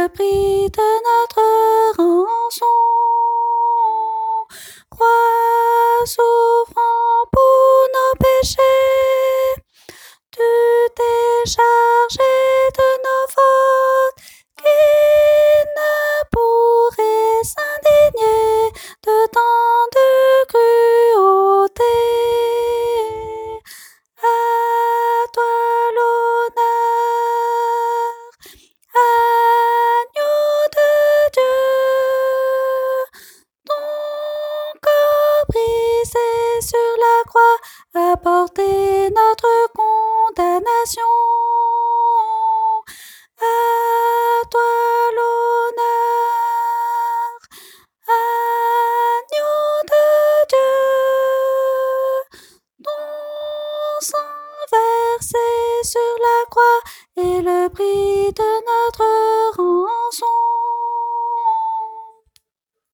prix de notre rançon. Croix souffrant pour nos péchés, tu t'es chargé de nos fautes, qui ne pourrait s'indigner de tant de cruauté. À toi l'honneur, agneau de Dieu, ton corps brisé sur la croix a porté notre condamnation. À toi l'honneur, agneau de Dieu, ton sang versé sur la croix est le prix de